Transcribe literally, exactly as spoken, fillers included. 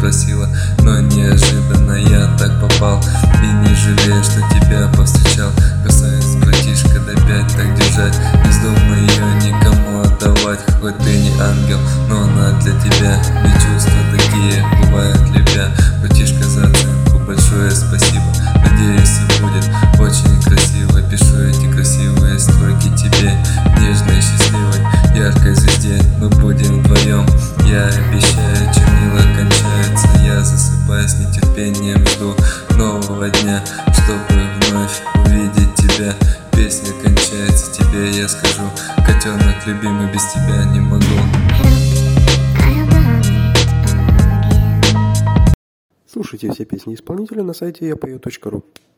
просила, но неожиданно я так попал. И не жалею, что тебя повстречал. Красавец, братишка, да пять так держать. Не вздумай ее никому отдавать. Хоть ты не ангел, но она для тебя. Ведь чувства такие бывают, любя. Братишка, за оценку большое спасибо. Надеюсь, все будет очень красиво. Пишу эти красивые строки тебе, нежной, счастливой, яркой звезде. Мы будем вдвоем, я обещаю. Чернила кончаются, я засыпаю с нетерпением. Жду нового дня, чтобы вновь увидеть тебя. Песня кончается, тебе я скажу: котенок любимый, без тебя не могу. Слушайте все песни исполнителя на сайте я пою точка ру.